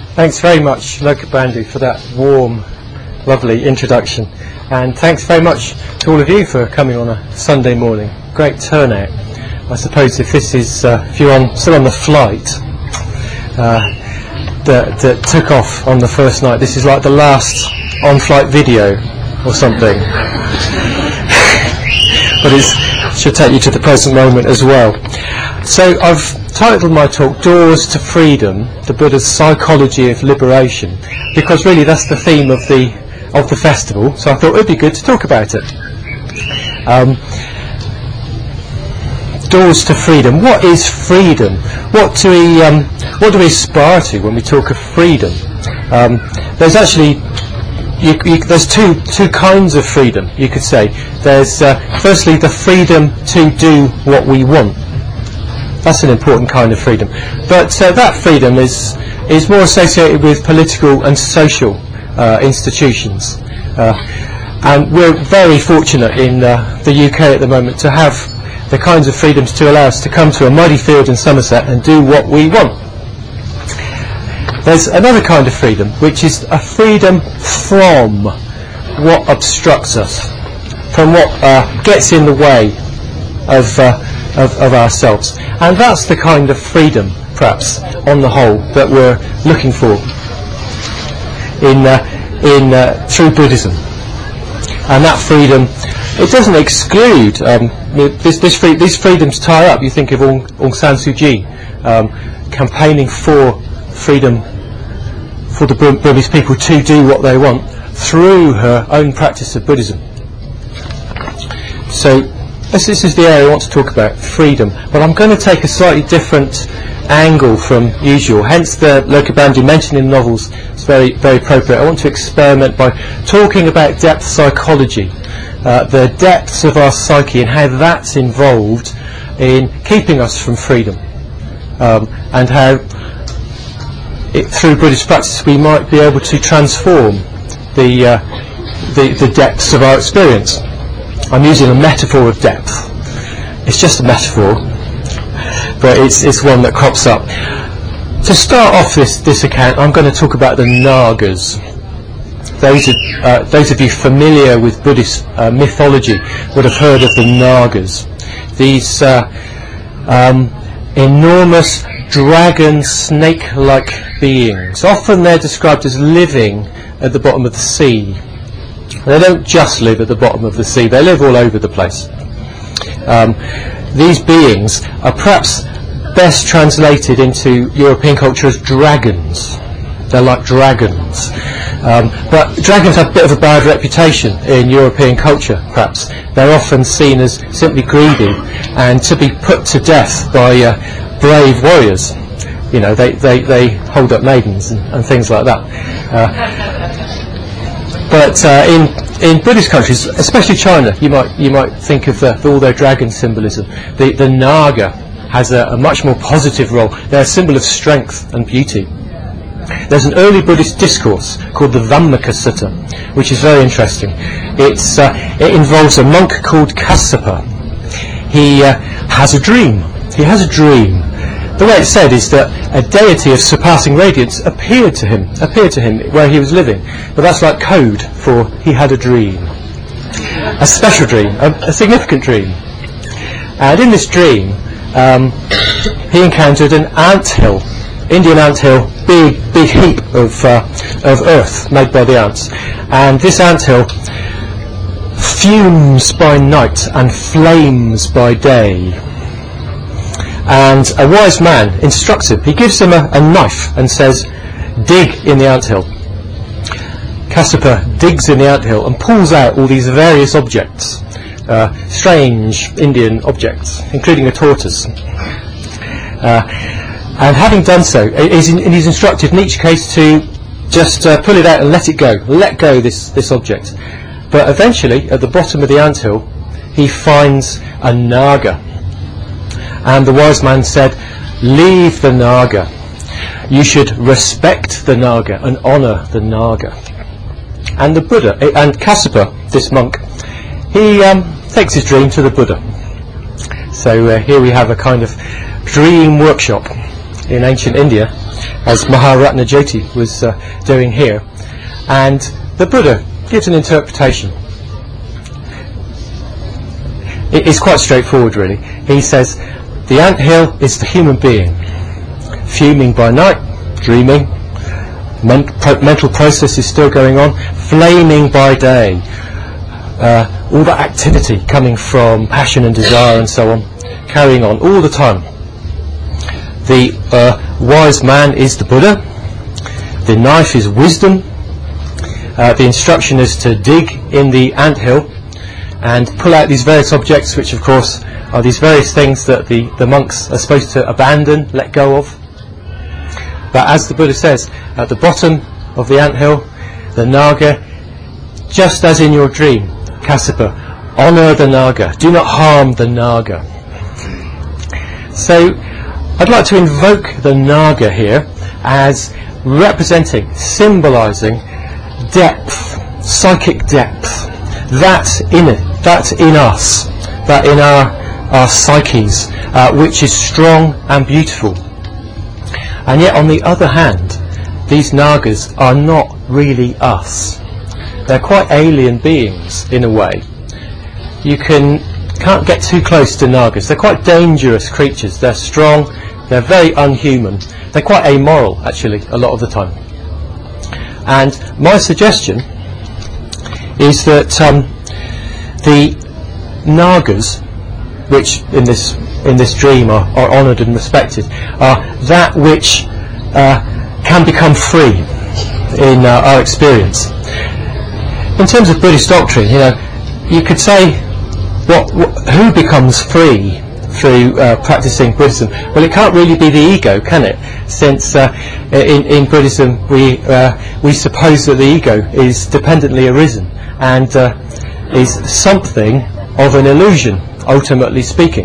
Thanks very much, Lokabandhu, for that warm, lovely introduction. And thanks very much to all of you for coming on a Sunday morning. Great turnout. I suppose if this is, if you're still on the flight that took off on the first night, this is like the last on-flight video or something. But it should take you to the present moment as well. So I've titled my talk Doors to Freedom, the Buddha's Psychology of Liberation, because really that's the theme of the festival, so I thought it would be good to talk about it. Doors to Freedom. What is freedom? What do we aspire to when we talk of freedom? There's actually there's two kinds of freedom, you could say. There's firstly the freedom to do what we want. That's an important kind of freedom. But that freedom is more associated with political and social institutions. And we're very fortunate in the UK at the moment to have the kinds of freedoms to allow us to come to a muddy field in Somerset and do what we want. There's another kind of freedom, which is a freedom from what obstructs us, from what gets in the way of ourselves. And that's the kind of freedom, perhaps, on the whole, that we're looking for through Buddhism. And that freedom, it doesn't exclude these freedoms tie up. You think of Aung San Suu Kyi campaigning for freedom for the Burmese people to do what they want through her own practice of Buddhism. So this is the area I want to talk about, freedom. But I'm going to take a slightly different angle from usual. Hence the Lokabandhu mentioned in novels. It's very, very appropriate. I want to experiment by talking about depth psychology, the depths of our psyche and how that's involved in keeping us from freedom, and how through Buddhist practice we might be able to transform the depths of our experience. I'm using a metaphor of depth. It's just a metaphor, but it's one that crops up. To start off this account, I'm going to talk about the Nagas. Those of you familiar with Buddhist mythology would have heard of the Nagas. These enormous dragon snake-like beings. Often they're described as living at the bottom of the sea. They don't just live at the bottom of the sea, they live all over the place. These beings are perhaps best translated into European culture as dragons. They're like dragons. But dragons have a bit of a bad reputation in European culture, perhaps. They're often seen as simply greedy and to be put to death by brave warriors. You know, they hold up maidens and things like that. But in Buddhist countries, especially China, you might think of all their dragon symbolism. The Naga has a much more positive role. They're a symbol of strength and beauty. There's an early Buddhist discourse called the Dhammaka Sutta, which is very interesting. It involves a monk called Kassapa. He has a dream. The way it's said is that a deity of surpassing radiance appeared to him where he was living. But that's like code for he had a dream. A special dream, a significant dream. And in this dream, he encountered an anthill, Indian anthill, big heap of earth made by the ants. And this anthill fumes by night and flames by day. And a wise man instructs him. He gives him a knife and says, dig in the anthill. Kassapa digs in the anthill and pulls out all these various objects, strange Indian objects, including a tortoise. And having done so, he's instructed in each case to just pull it out and let go this object. But eventually, at the bottom of the anthill, he finds a Naga. And the wise man said, leave the Naga. You should respect the Naga and honour the Naga. And the Buddha, and Kassapa, this monk, he takes his dream to the Buddha. So here we have a kind of dream workshop in ancient India. as Maharatna Jyoti was doing here. And the Buddha gives an interpretation. It's quite straightforward, really. He says, the anthill is the human being, fuming by night, dreaming, mental process is still going on, flaming by day, all that activity coming from passion and desire and so on, carrying on all the time. The wise man is the Buddha, the knife is wisdom, the instruction is to dig in the anthill and pull out these various objects, which of course are these various things that the monks are supposed to abandon, let go of. But as the Buddha says, at the bottom of the anthill, the Naga, just as in your dream, Kassapa, honour the Naga, do not harm the Naga. So I'd like to invoke the Naga here as representing, symbolising depth, psychic depth, that in us, that in our psyches, which is strong and beautiful. And yet on the other hand, these Nagas are not really us. They're quite alien beings in a way. You can't get too close to Nagas. They're quite dangerous creatures. They're strong, they're very unhuman. They're quite amoral, actually, a lot of the time. And my suggestion is that the Nagas, which in this dream are honoured and respected, are that which can become free in our experience. In terms of Buddhist doctrine, you could say, who becomes free through practicing Buddhism? Well, it can't really be the ego, can it? Since in Buddhism we suppose that the ego is dependently arisen and is something of an illusion, ultimately speaking.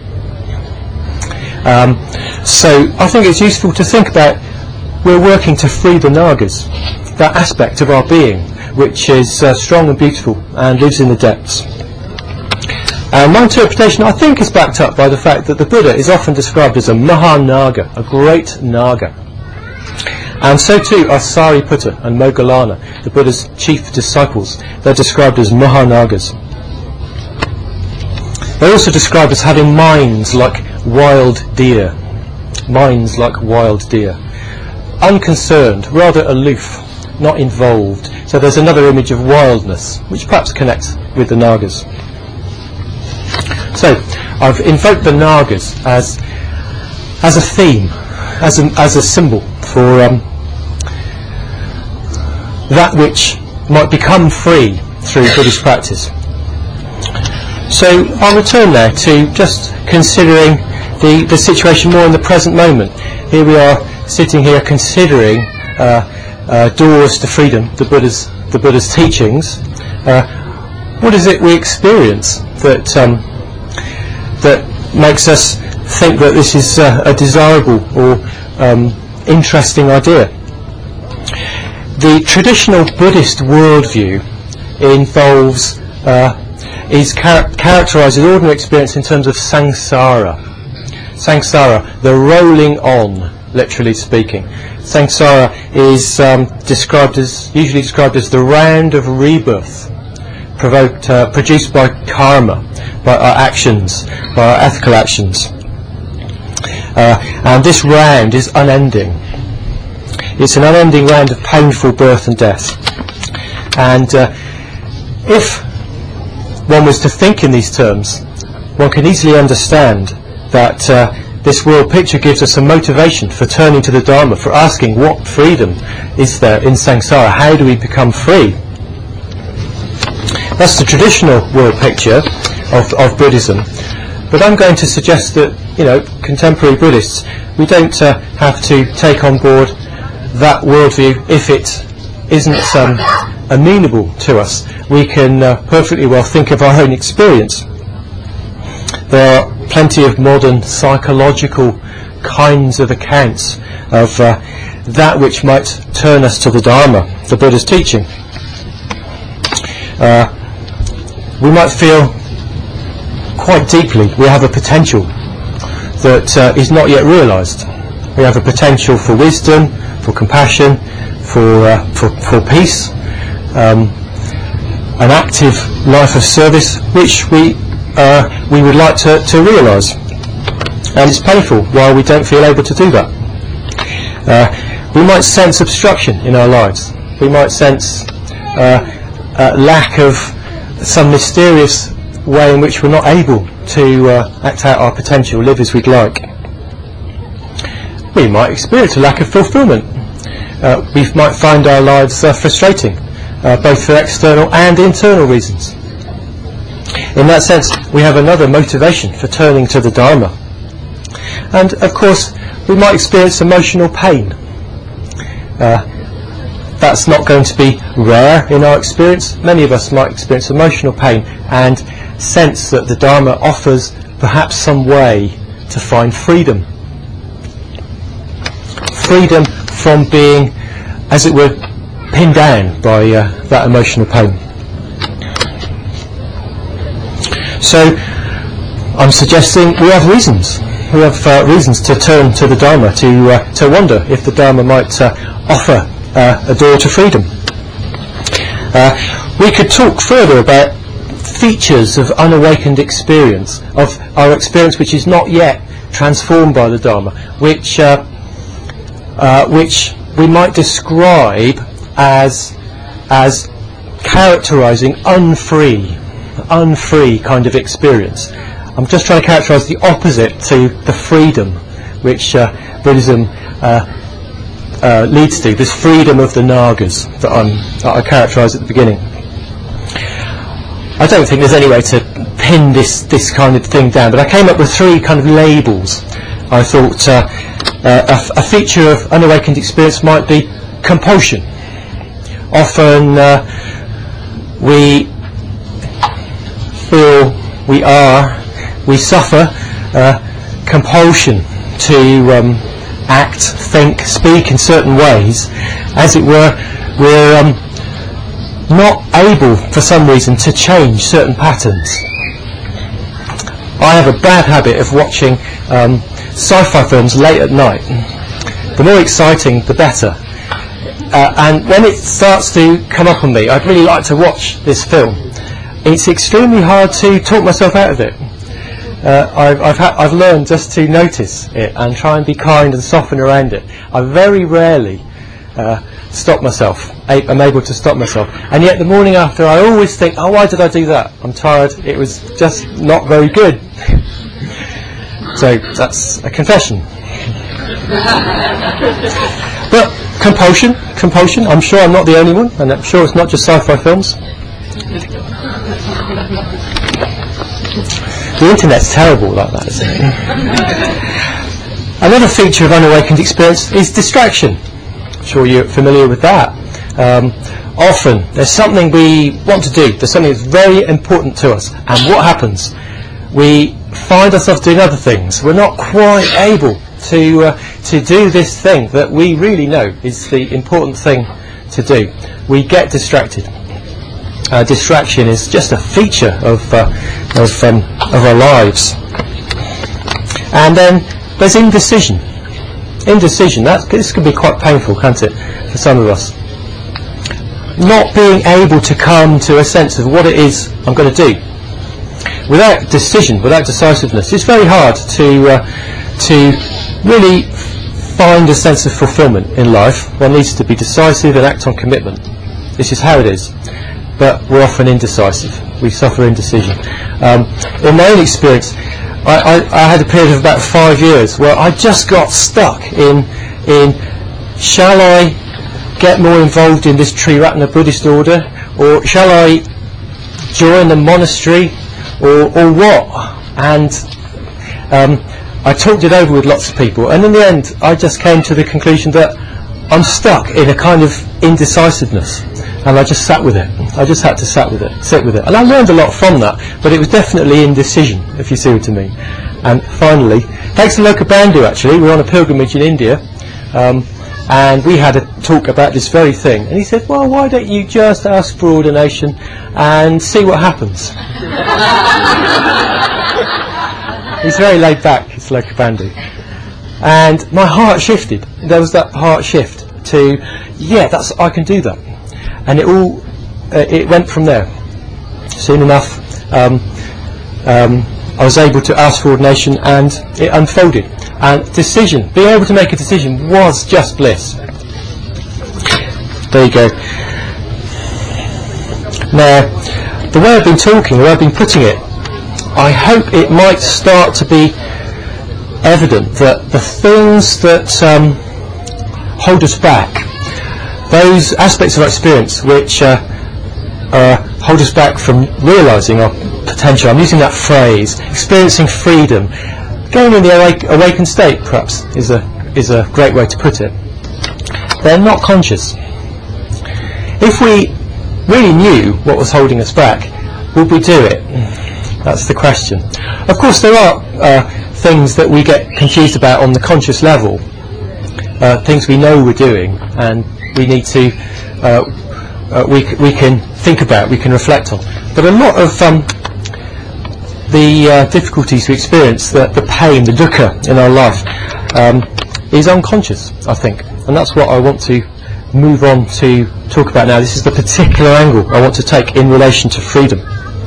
So I think it's useful to think about, we're working to free the Nagas, that aspect of our being which is strong and beautiful and lives in the depths. My interpretation, I think, is backed up by the fact that the Buddha is often described as a Mahanaga, a great Naga. And so too are Sariputta and Moggallana, the Buddha's chief disciples. They're described as Mahanagas. They're also described as having minds like wild deer. Minds like wild deer. Unconcerned, rather aloof, not involved. So there's another image of wildness, which perhaps connects with the Nagas. So I've invoked the Nagas as a theme, as a symbol for that which might become free through Buddhist practice. So I'll return now to just considering the situation more in the present moment. Here we are sitting here considering doors to freedom, the Buddha's teachings. What is it we experience that makes us think that this is a desirable or interesting idea? The traditional Buddhist worldview involves is characterised as ordinary experience in terms of samsara. Samsara, the rolling on, literally speaking. Samsara is usually described as the round of rebirth produced by karma, by our actions, by our ethical actions. And this round is unending. It's an unending round of painful birth and death. And if one was to think in these terms, one can easily understand that this world picture gives us a motivation for turning to the Dharma, for asking what freedom is there in samsara, how do we become free? That's the traditional world picture of Buddhism. But I'm going to suggest that, contemporary Buddhists, we don't have to take on board that worldview if it isn't amenable to us. We can perfectly well think of our own experience. There are plenty of modern psychological kinds of accounts of that which might turn us to the Dharma, the Buddha's teaching. We might feel quite deeply we have a potential that is not yet realised. We have a potential for wisdom, for compassion, for peace, an active life of service, which we would like to realise. And it's painful while we don't feel able to do that. We might sense obstruction in our lives. We might sense lack of some mysterious way in which we're not able to act out our potential, live as we'd like. We might experience a lack of fulfilment. We might find our lives frustrating, both for external and internal reasons. In that sense, we have another motivation for turning to the Dharma. And of course, we might experience emotional pain. That's not going to be rare in our experience. Many of us might experience emotional pain and sense that the Dharma offers perhaps some way to find freedom. Freedom from being, as it were, pinned down by that emotional pain. So, I'm suggesting we have reasons. We have reasons to turn to the Dharma, to wonder if the Dharma might offer a door to freedom. We could talk further about features of unawakened experience, of our experience which is not yet transformed by the Dharma, which we might describe as characterising unfree kind of experience. I'm just trying to characterise the opposite to the freedom which Buddhism leads to, this freedom of the Nagas that I characterise at the beginning. I don't think there's any way to pin this kind of thing down, but I came up with 3 kind of labels. I thought a feature of unawakened experience might be compulsion. Often we feel we suffer compulsion to act, think, speak in certain ways. As it were, we're not able for some reason to change certain patterns. I have a bad habit of watching sci-fi films late at night. The more exciting, the better. And when it starts to come up on me, I'd really like to watch this film. It's extremely hard to talk myself out of it. I've learned just to notice it and try and be kind and soften around it. I very rarely stop myself. I'm able to stop myself. And yet the morning after, I always think, oh, why did I do that? I'm tired. It was just not very good. So that's a confession. But compulsion, I'm sure I'm not the only one, and I'm sure it's not just sci-fi films. The internet's terrible like that, isn't it? Another feature of unawakened experience is distraction. I'm sure you're familiar with that. Often there's something we want to do, there's something that's very important to us, and what happens? We find ourselves doing other things. We're not quite able to do this thing that we really know is the important thing to do. We get distracted. Distraction is just a feature of our lives. And then there's indecision. This can be quite painful, can't it, for some of us? Not being able to come to a sense of what it is I'm going to do. Without decision, without decisiveness, it's very hard to really find a sense of fulfilment in life. One needs to be decisive and act on commitment. This is how it is. But we're often indecisive. We suffer indecision. In my own experience, I had a period of about 5 years where I just got stuck in shall I get more involved in this Triratna Buddhist order, or shall I join the monastery, or what? And I talked it over with lots of people, and in the end I just came to the conclusion that I'm stuck in a kind of indecisiveness, and I just sat with it. I just had to sit with it. And I learned a lot from that, but it was definitely indecision, if you see what I mean. And finally, thanks to Lokabandhu actually, we were on a pilgrimage in India, and we had a talk about this very thing, and he said, well, why don't you just ask for ordination and see what happens? He's very laid back, it's Lokabandhu. And my heart shifted. There was that heart shift to, I can do that. And it went from there. Soon enough, I was able to ask for ordination, and it unfolded. And being able to make a decision was just bliss. There you go. Now, the way I've been talking, the way I've been putting it, I hope it might start to be evident that the things that hold us back, those aspects of our experience which hold us back from realising our potential, I'm using that phrase, experiencing freedom, going in the awakened state perhaps is a great way to put it. They're not conscious. If we really knew what was holding us back, would we do it? That's the question. Of course, there are things that we get confused about on the conscious level, things we know we're doing, and we need to, we can think about, we can reflect on. But a lot of the difficulties we experience, the pain, the dukkha in our life, is unconscious, I think. And that's what I want to move on to talk about now. This is the particular angle I want to take in relation to freedom.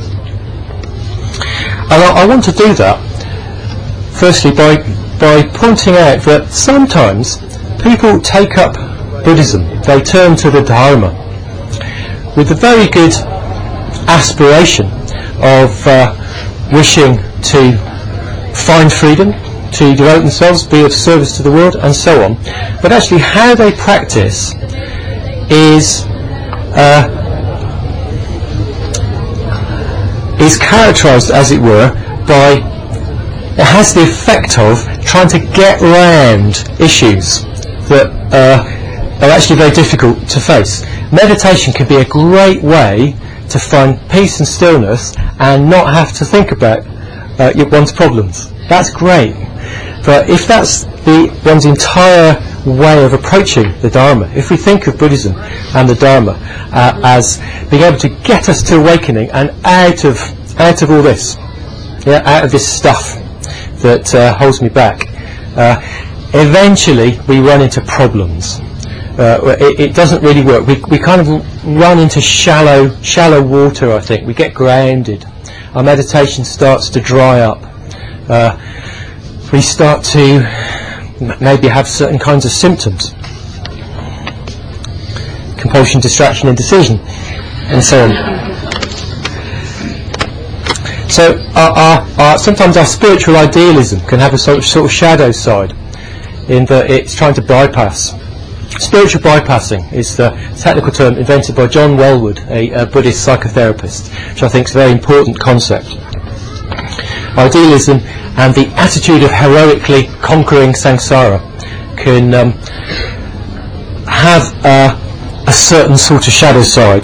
And I want to do that, firstly, by pointing out that sometimes people take up Buddhism, they turn to the Dharma, with a very good aspiration of wishing to find freedom, to devote themselves, be of service to the world, and so on. But actually how they practice is characterised, as it were, by, it has the effect of trying to get round issues that are actually very difficult to face. Meditation can be a great way to find peace and stillness and not have to think about one's problems. That's great. But if that's one's entire way of approaching the Dharma, if we think of Buddhism and the Dharma as being able to get us to awakening and out of all this, out of this stuff that holds me back, eventually we run into problems. It doesn't really work. We kind of run into shallow water, I think. We get grounded. Our meditation starts to dry up. We start to maybe have certain kinds of symptoms. Compulsion, distraction, indecision, and so on. So sometimes our spiritual idealism can have a sort of shadow side, in that it's trying to bypass. Spiritual bypassing is the technical term invented by John Welwood, a Buddhist psychotherapist, which I think is a very important concept. Idealism and the attitude of heroically conquering samsara can have a certain sort of shadow side.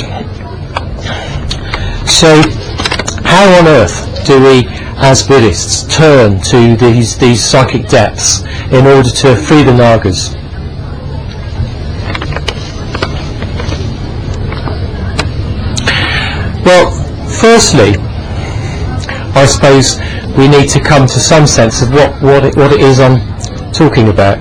So how on earth do we, as Buddhists, turn to these psychic depths in order to free the Nagas? Well, firstly, I suppose we need to come to some sense of what it is I'm talking about.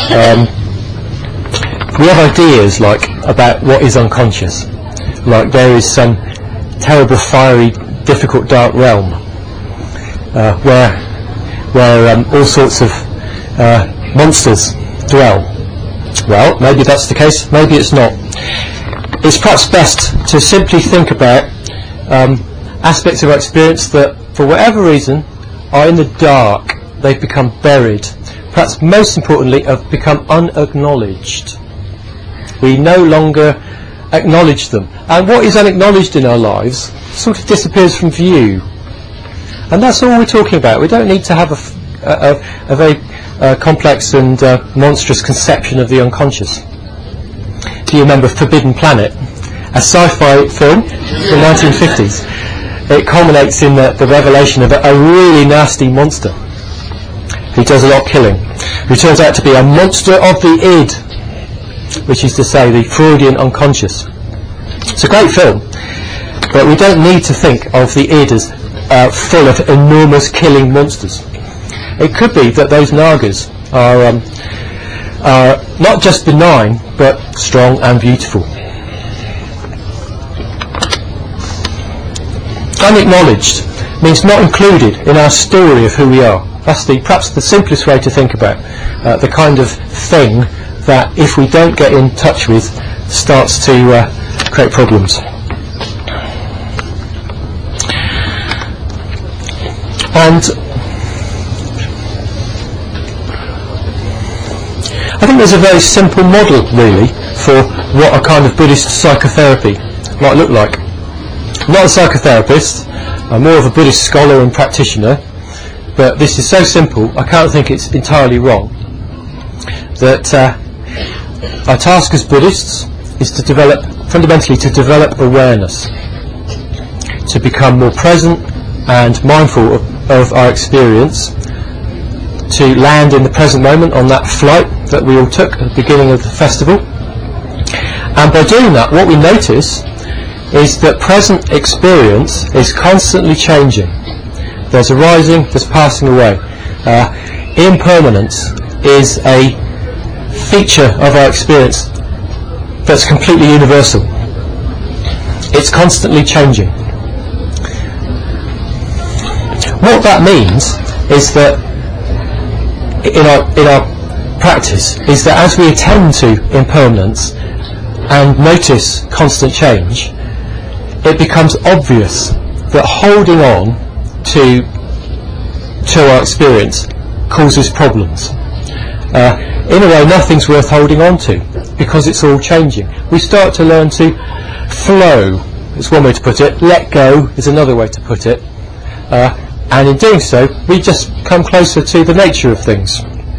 We have ideas about what is unconscious, like there is some terrible, fiery, difficult, dark realm where all sorts of monsters dwell. Well, maybe that's the case, maybe it's not. It's perhaps best to simply think about aspects of our experience that, for whatever reason, are in the dark. They've become buried. Perhaps most importantly, have become unacknowledged. We no longer acknowledge them. And what is unacknowledged in our lives sort of disappears from view. And that's all we're talking about. We don't need to have a very complex and monstrous conception of the unconscious. Do you remember Forbidden Planet? A sci-fi film from the 1950s. It culminates in the revelation of a really nasty monster who does a lot of killing, who turns out to be a monster of the id, which is to say the Freudian unconscious. It's a great film, but we don't need to think of the id as full of enormous killing monsters. It could be that those Nagas are not just benign, but strong and beautiful. Unacknowledged means not included in our story of who we are. That's perhaps the simplest way to think about the kind of thing that, if we don't get in touch with, starts to create problems. And I think there's a very simple model, really, for what a kind of Buddhist psychotherapy might look like. I'm not a psychotherapist, I'm more of a Buddhist scholar and practitioner, but this is so simple, I can't think it's entirely wrong, that our task as Buddhists is fundamentally to develop awareness, to become more present and mindful of our experience, to land in the present moment on that flight that we all took at the beginning of the festival. And by doing that, what we notice is that present experience is constantly changing. There's arising, there's passing away. Impermanence is a feature of our experience that's completely universal. It's constantly changing. What that means is that in our practice is that as we attend to impermanence and notice constant change, it becomes obvious that holding on to our experience causes problems. In a way, nothing's worth holding on to because it's all changing. We start to learn to flow, is one way to put it. Let go is another way to put it. And in doing so, we just come closer to the nature of things.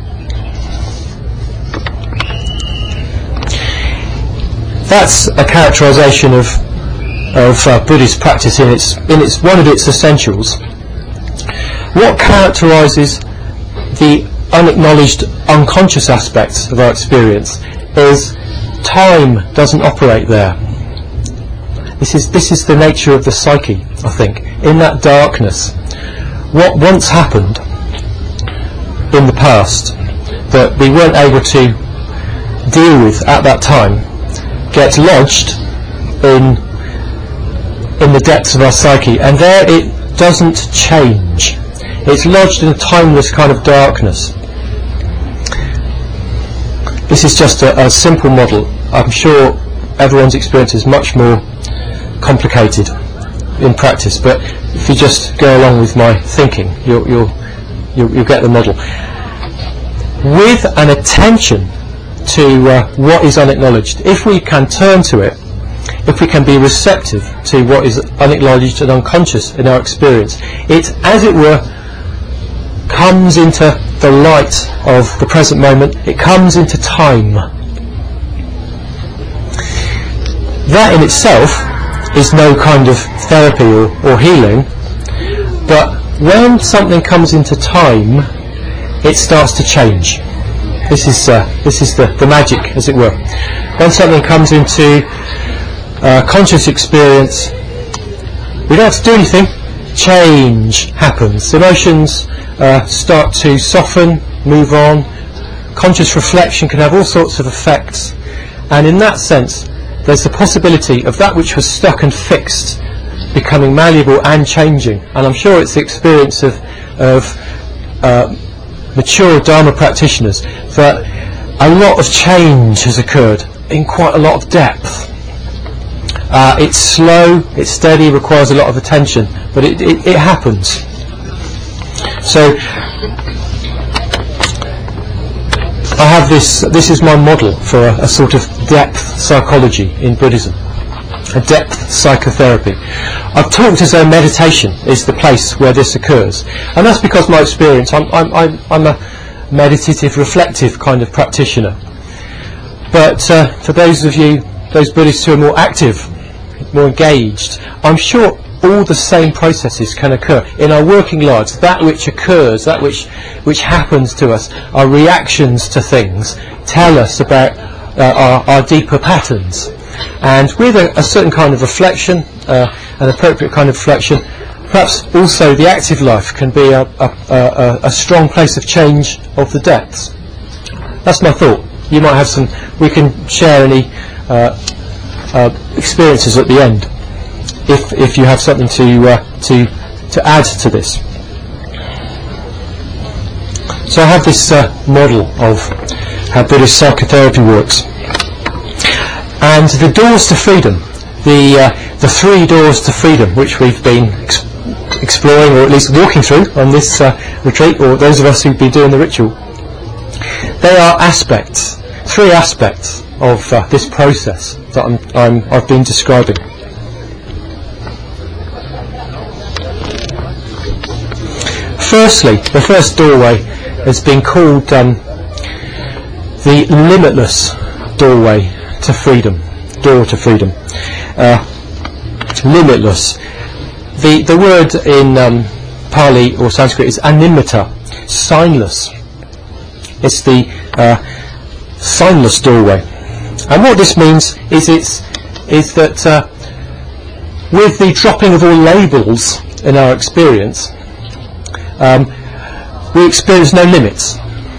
That's a characterization of Buddhist practice in its one of its essentials. What characterizes the unacknowledged unconscious aspects of our experience is time doesn't operate there. This is the nature of the psyche, I think. In that darkness, what once happened in the past that we weren't able to deal with at that time gets lodged in the depths of our psyche, and there it doesn't change. It's lodged in a timeless kind of darkness. This is just a simple model. I'm sure everyone's experience is much more complicated in practice, but if you just go along with my thinking, you'll get the model. With an attention to what is unacknowledged, if we can turn to it, if we can be receptive to what is unacknowledged and unconscious in our experience, it, as it were, comes into the light of the present moment. It comes into time. That in itself is no kind of therapy or healing, but when something comes into time, it starts to change. This is the magic, as it were. When something comes into conscious experience, we don't have to do anything. Change happens. Emotions start to soften, move on. Conscious reflection can have all sorts of effects, and in that sense, there's the possibility of that which was stuck and fixed becoming malleable and changing. And I'm sure it's the experience of mature Dharma practitioners that a lot of change has occurred in quite a lot of depth. It's slow, it's steady, requires a lot of attention, but it happens. So I have this is my model for a sort of depth psychology in Buddhism, a depth psychotherapy. I've talked as though meditation is the place where this occurs, and that's because my experience, I'm a meditative, reflective kind of practitioner. But for those of you, those Buddhists who are more active, more engaged, I'm sure all the same processes can occur in our working lives. That which occurs, that which happens to us, our reactions to things, tell us about our deeper patterns. And with a certain kind of reflection, an appropriate kind of reflection, perhaps also the active life can be a strong place of change of the depths. That's my thought. You might have some. We can share any experiences at the end, if you have something to add to this. So I have this model of how Buddhist psychotherapy works, and the doors to freedom, the 3 doors to freedom, which we've been exploring, or at least walking through on this retreat, or those of us who've been doing the ritual. They are aspects, 3 aspects of this process that I've been describing. Firstly, the first doorway has been called the limitless doorway to freedom, door to freedom. Limitless. The word in Pali or Sanskrit is animita, signless. It's the signless doorway. And what this means is that with the dropping of all labels in our experience, we experience no limits.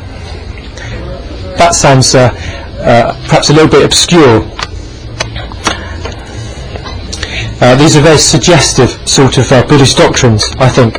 That sounds perhaps a little bit obscure. These are very suggestive sort of Buddhist doctrines, I think.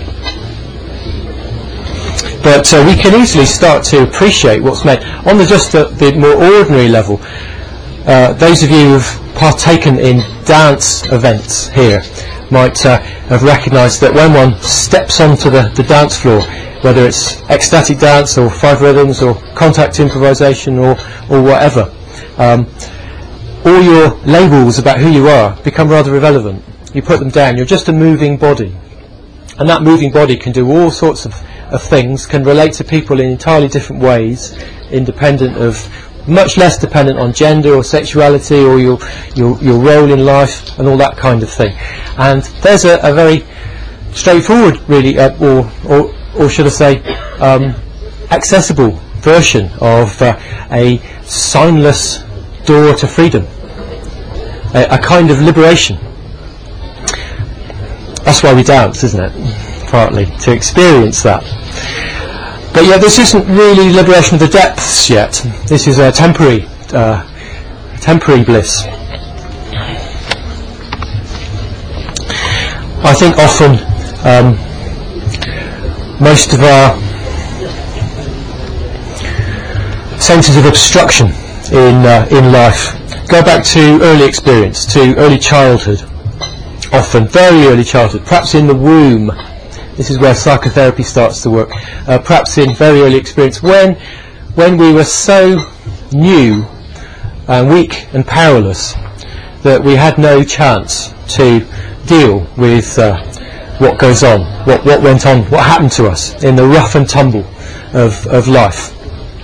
But we can easily start to appreciate what's meant. On the more ordinary level, those of you who've partaken in dance events here might have recognised that when one steps onto the dance floor, whether it's ecstatic dance or 5 rhythms or contact improvisation or whatever, all your labels about who you are become rather irrelevant. You put them down. You're just a moving body. And that moving body can do all sorts of things, can relate to people in entirely different ways, independent of, much less dependent on gender or sexuality or your role in life and all that kind of thing. And there's a very straightforward, really, or should I say, accessible version of a signless door to freedom, a kind of liberation. That's why we dance, isn't it? Partly to experience that. But yet this isn't really liberation of the depths yet. This is a temporary bliss. I think often most of our senses of obstruction in life go back to early experience, to early childhood. Often, very early childhood, perhaps in the womb. This is where psychotherapy starts to work. Perhaps in very early experience, when we were so new and weak and powerless that we had no chance to deal with what goes on, what went on, what happened to us in the rough and tumble of life.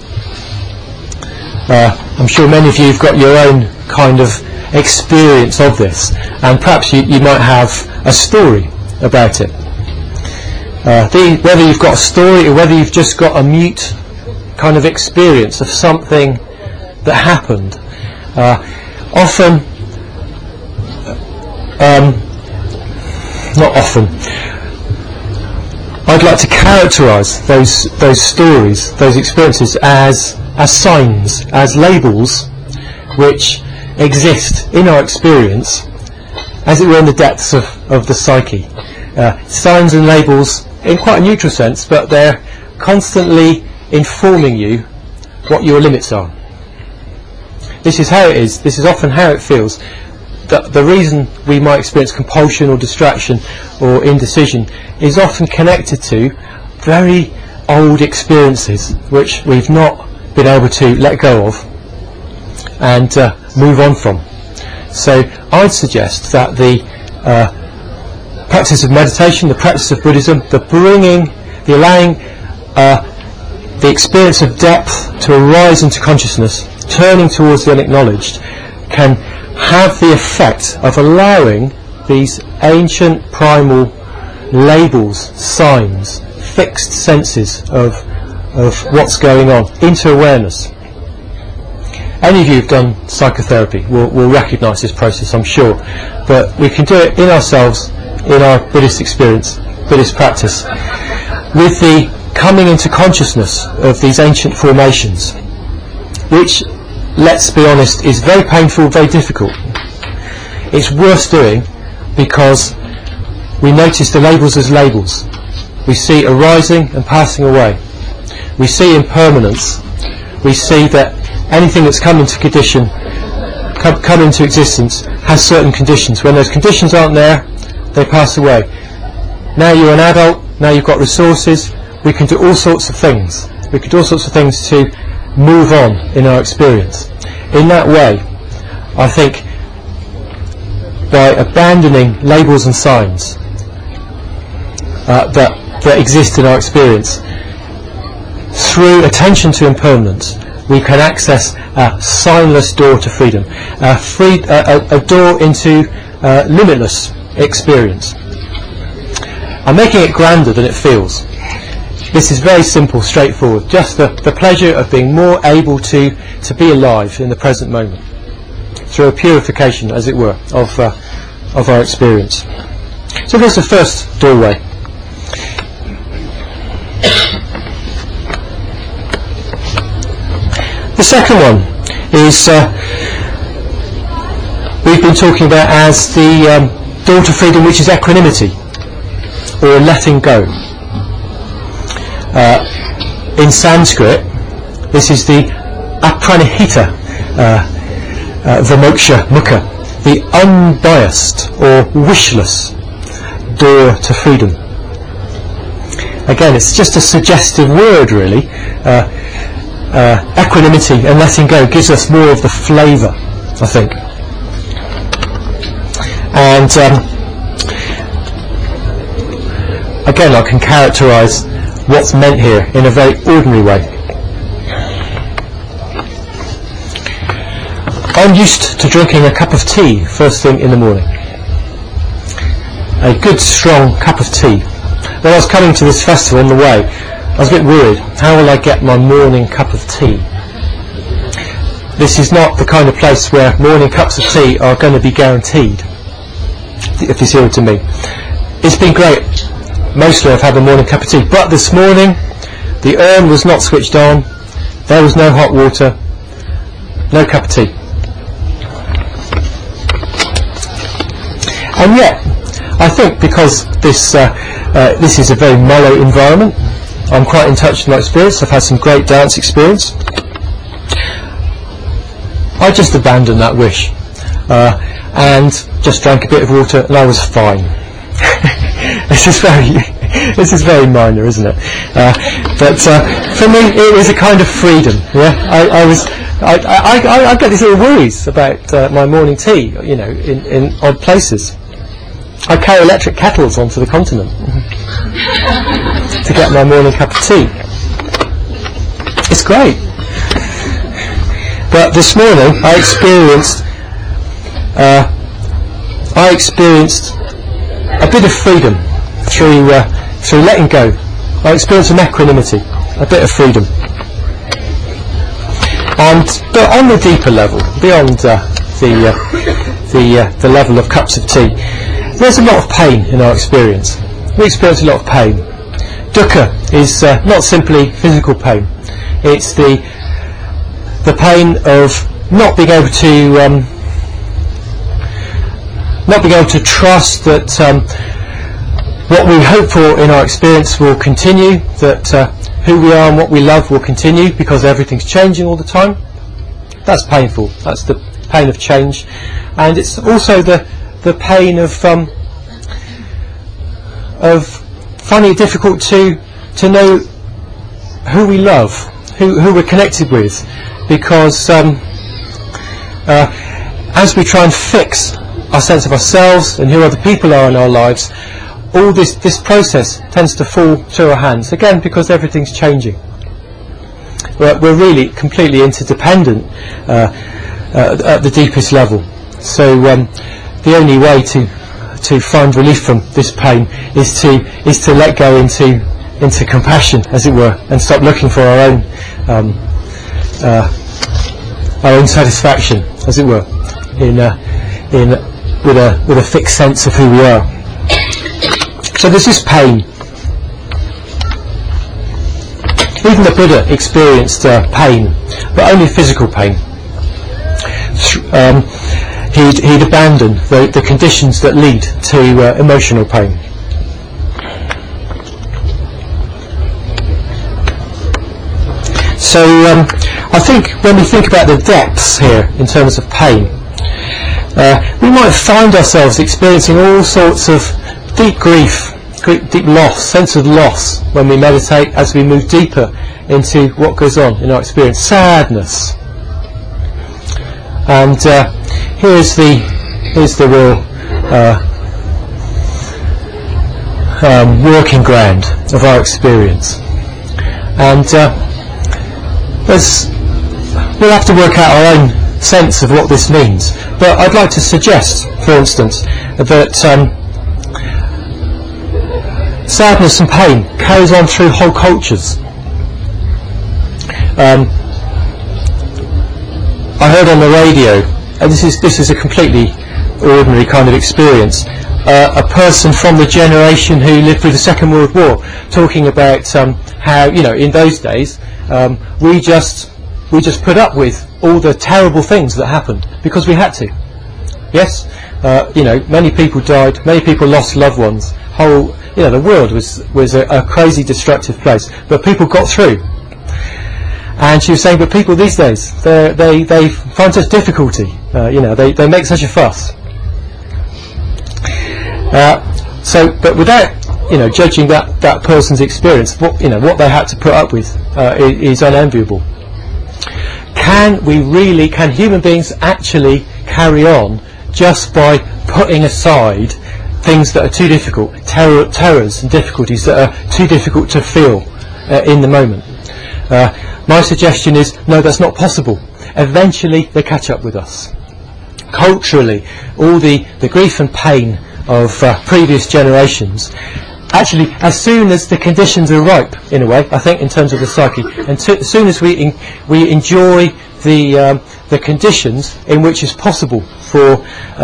I'm sure many of you have got your own kind of experience of this, and perhaps you might have a story about it. Whether you've got a story or whether you've just got a mute kind of experience of something that happened. Not often. I'd like to characterise those stories, those experiences as signs, as labels, which exist in our experience, as it were in the depths of the psyche. Signs and labels in quite a neutral sense, but they're constantly informing you what your limits are. This is how it is. This is often how it feels. The reason we might experience compulsion or distraction or indecision is often connected to very old experiences which we've not been able to let go of and move on from. So I'd suggest that the practice of meditation, the practice of Buddhism, the allowing the experience of depth to arise into consciousness, turning towards the unacknowledged, can have the effect of allowing these ancient primal labels, signs, fixed senses of what's going on into awareness. Any of you who've done psychotherapy will recognise this process, I'm sure, but we can do it in ourselves, in our Buddhist experience, Buddhist practice, with the coming into consciousness of these ancient formations, which, let's be honest, is very painful, very difficult. It's worth doing because we notice the labels as labels. We see arising and passing away. We see impermanence. We see that anything that's come into condition, come into existence, has certain conditions. When those conditions aren't there, they pass away. Now you're an adult, now you've got resources, we can do all sorts of things. We can do all sorts of things to move on in our experience. In that way, I think, by abandoning labels and signs that exist in our experience, through attention to impermanence, we can access a signless door to freedom, a door into limitless experience. I'm making it grander than it feels. This is very simple, straightforward, just the pleasure of being more able to be alive in the present moment, through a purification, as it were, of our experience. So there's the first doorway. The second one is we've been talking about as the door to freedom, which is equanimity, or letting go. In Sanskrit, this is the apranihita vimoksha mukha, the unbiased or wishless door to freedom. Again, it's just a suggestive word, really. Equanimity and letting go gives us more of the flavour, I think. And again, I can characterise what's meant here in a very ordinary way. I'm used to drinking a cup of tea first thing in the morning. A good strong cup of tea. When I was coming to this festival on the way, I was a bit worried. How will I get my morning cup of tea? This is not the kind of place where morning cups of tea are going to be guaranteed, if you see what I mean. It's been great. Mostly I've had a morning cup of tea. But this morning, the urn was not switched on. There was no hot water. No cup of tea. And yet, I think because this is a very mellow environment, I'm quite in touch with my experience. I've had some great dance experience. I just abandoned that wish and just drank a bit of water, and I was fine. This is very minor, isn't it? But for me, it was a kind of freedom. Yeah, I get these little worries about my morning tea, in odd places. I carry electric kettles onto the continent to get my morning cup of tea. It's great. But this morning I experienced a bit of freedom through letting go. I experienced some equanimity, a bit of freedom. But on the deeper level, beyond the level of cups of tea, there's a lot of pain in our experience. We experience a lot of pain. Dukkha is not simply physical pain. It's the pain of not being able to trust that what we hope for in our experience will continue, that who we are and what we love will continue, because everything's changing all the time. That's painful. That's the pain of change. And it's also the pain of finding it difficult to know who we love, who we're connected with, because as we try and fix our sense of ourselves and who other people are in our lives, all this process tends to fall through our hands, again because everything's changing. We're really completely interdependent at the deepest level. So the only way to find relief from this pain is to let go into compassion, as it were, and stop looking for our own satisfaction, as it were, with a fixed sense of who we are. So there's this pain. Even the Buddha experienced pain, but only physical pain. He'd abandon the conditions that lead to emotional pain. So I think when we think about the depths here in terms of pain, we might find ourselves experiencing all sorts of deep grief, deep loss, sense of loss when we meditate as we move deeper into what goes on in our experience. Sadness. And here's the real working ground of our experience. And we'll have to work out our own sense of what this means. But I'd like to suggest, for instance, that sadness and pain carries on through whole cultures. I heard on the radio, and this is a completely ordinary kind of experience, a person from the generation who lived through the Second World War talking about how, in those days we just put up with all the terrible things that happened because we had to. Yes, many people died, many people lost loved ones. The world was a crazy, destructive place, but people got through. And she was saying, but people these days, they find such difficulty. They make such a fuss. But without judging that person's experience, what they had to put up with is unenviable. Can human beings actually carry on just by putting aside things that are too difficult, terrors and difficulties that are too difficult to feel in the moment? My suggestion is, no, that's not possible. Eventually they catch up with us. Culturally, all the grief and pain of previous generations, actually, as soon as the conditions are ripe, in a way, I think, in terms of the psyche, and as soon as we enjoy the conditions in which it's possible for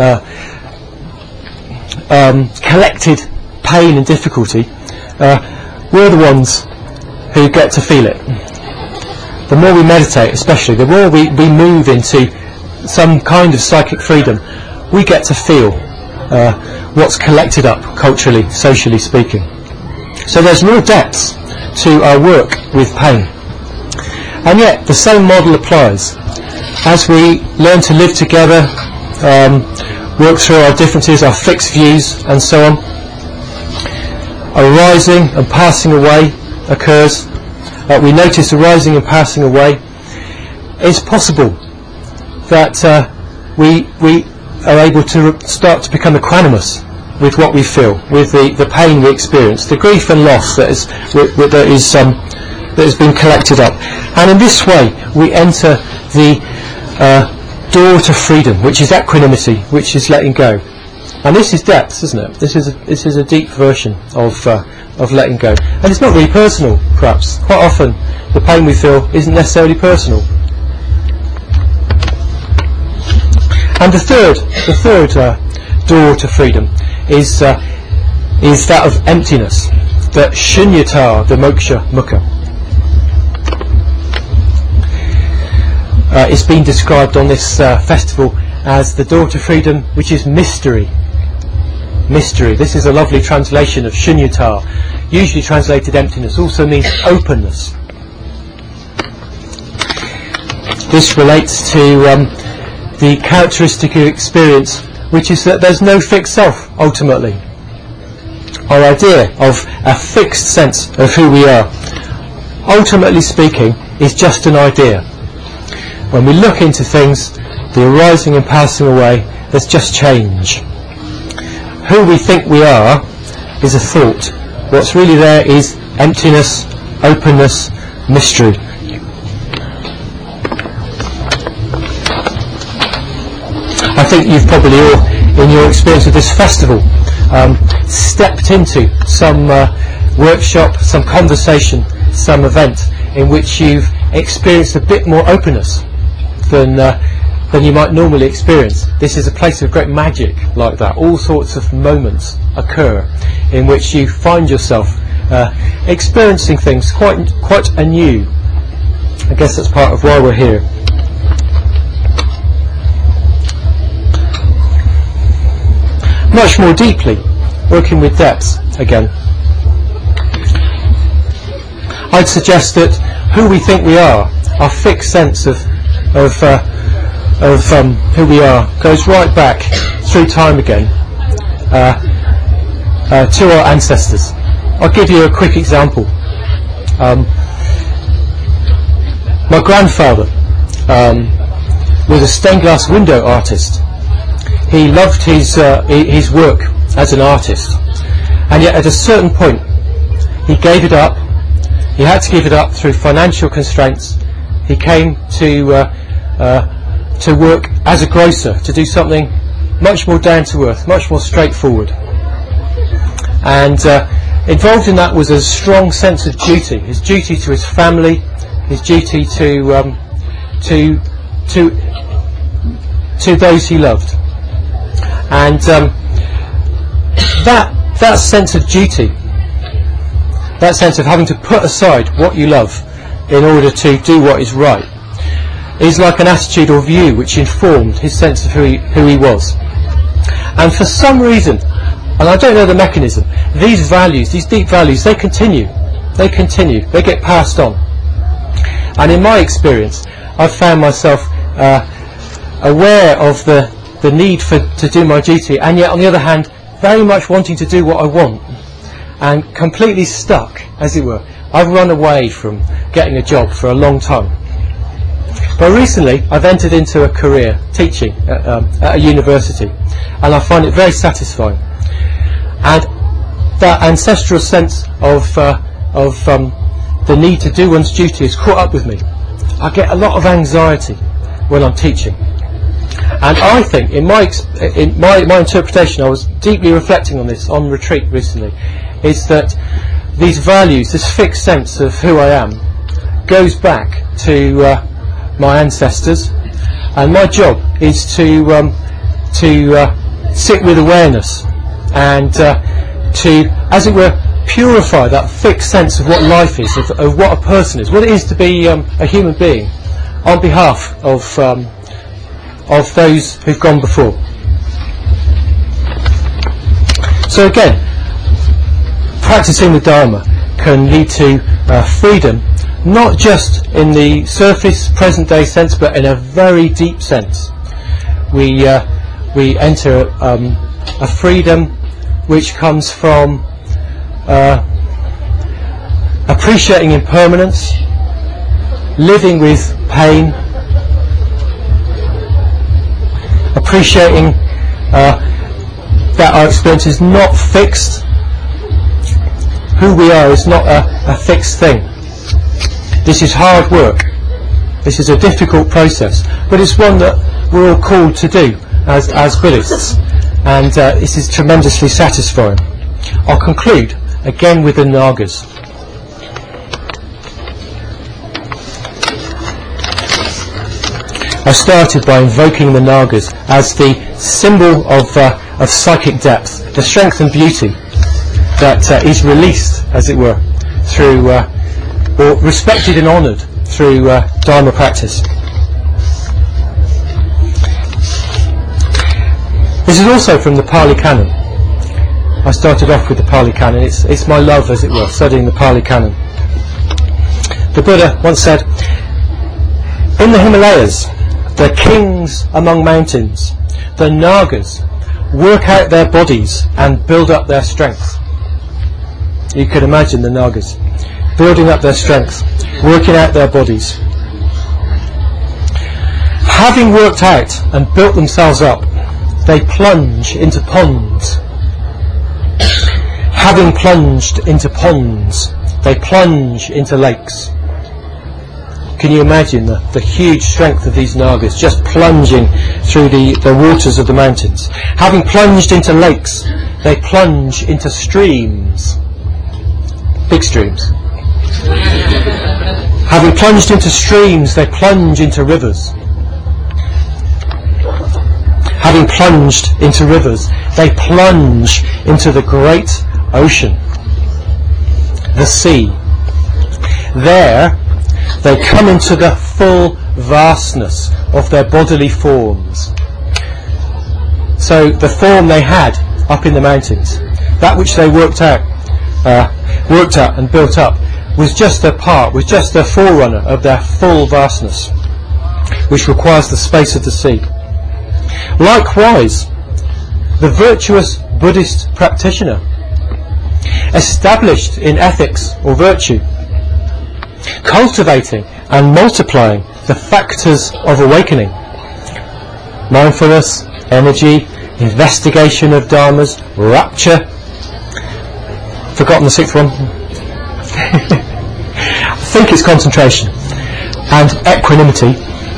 collected pain and difficulty, we're the ones who get to feel it. The more we meditate, especially, the more we move into some kind of psychic freedom, we get to feel what's collected up culturally, socially speaking. So there's real depths to our work with pain. And yet, the same model applies. As we learn to live together, work through our differences, our fixed views, and so on, arising and passing away occurs. We notice arising and passing away. It's possible that we are able to start to become equanimous with what we feel, with the pain we experience, the grief and loss that has been collected up. And in this way, we enter the door to freedom, which is equanimity, which is letting go. And this is depth, isn't it? This is a deep version of letting go. And it's not really personal, perhaps. Quite often, the pain we feel isn't necessarily personal. And the third door to freedom is that of emptiness, the shunyata, the moksha mukha. It's been described on this festival as the door to freedom, which is mystery. Mystery. This is a lovely translation of shunyata, usually translated emptiness, also means openness. This relates to the characteristic of experience, which is that there's no fixed self, ultimately. Our idea of a fixed sense of who we are, ultimately speaking, is just an idea. When we look into things, the arising and passing away, there's just change. Who we think we are is a thought. What's really there is emptiness, openness, mystery. I think you've probably all, in your experience of this festival, stepped into some workshop, some conversation, some event in which you've experienced a bit more openness than you might normally experience. This is a place of great magic like that. All sorts of moments occur in which you find yourself experiencing things quite anew. I guess that's part of why we're here. Much more deeply, working with depth again. I'd suggest that who we think we are, our fixed sense of who we are, goes right back through time again to our ancestors. I'll give you a quick example. My grandfather was a stained glass window artist. He loved his work as an artist, and yet at a certain point he gave it up. He had to give it up through financial constraints. He came to work as a grocer, to do something much more down to earth, much more straightforward. And involved in that was a strong sense of duty. His duty to his family, his duty to those he loved. And that sense of duty, that sense of having to put aside what you love in order to do what is right, is like an attitude or view which informed his sense of who he was. And for some reason, and I don't know the mechanism, these values, these deep values, they continue, they get passed on. And in my experience, I've found myself aware of the need to do my duty, and yet on the other hand very much wanting to do what I want, and completely stuck, as it were. I've run away from getting a job for a long time, but recently I've entered into a career teaching at a university, and I find it very satisfying. And that ancestral sense of the need to do one's duty has caught up with me. I get a lot of anxiety when I'm teaching. And I think, in my interpretation, I was deeply reflecting on this on retreat recently, is that these values, this fixed sense of who I am, goes back to my ancestors, and my job is to sit with awareness and to, as it were, purify that fixed sense of what life is, of what a person is, what it is to be a human being, on behalf of those who've gone before. So again, practicing the Dharma can lead to freedom, not just in the surface present day sense, but in a very deep sense. We enter a freedom which comes from appreciating impermanence, living with pain, appreciating that our experience is not fixed. Who we are is not a fixed thing. This is hard work. This is a difficult process, but it's one that we're all called to do as Buddhists, and this is tremendously satisfying. I'll conclude again with the Nagas. I started by invoking the Nagas as the symbol of psychic depth, the strength and beauty that is released, as it were, through, or respected and honoured through Dharma practice. This is also from the Pali Canon. I started off with the Pali Canon. It's my love, as it were, studying the Pali Canon. The Buddha once said, "In the Himalayas, the kings among mountains, the Nagas, work out their bodies and build up their strength." You could imagine the Nagas building up their strength, working out their bodies. Having worked out and built themselves up, they plunge into ponds. Having plunged into ponds, they plunge into lakes. Can you imagine the huge strength of these Nagas just plunging through the waters of the mountains? Having plunged into lakes, they plunge into streams. Big streams. Having plunged into streams, they plunge into rivers. Having plunged into rivers, they plunge into the great ocean. the sea. There, they come into the full vastness of their bodily forms. So the form they had up in the mountains, that which they worked out and built up, was just a forerunner of their full vastness, which requires the space of the sea. Likewise, the virtuous Buddhist practitioner, established in ethics or virtue, cultivating and multiplying the factors of awakening, mindfulness, energy, investigation of dharmas, rapture, forgotten the sixth one, I think it's concentration, and equanimity,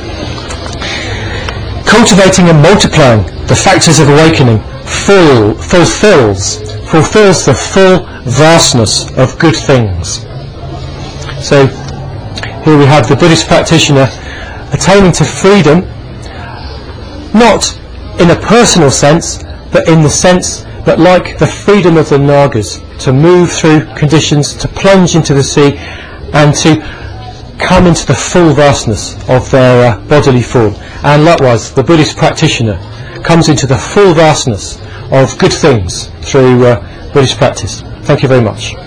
cultivating and multiplying the factors of awakening fulfills the full vastness of good things. So here we have the Buddhist practitioner attaining to freedom, not in a personal sense, but in the sense that, like the freedom of the Nagas, to move through conditions, to plunge into the sea, and to come into the full vastness of their bodily form. And likewise, the Buddhist practitioner comes into the full vastness of good things through Buddhist practice. Thank you very much.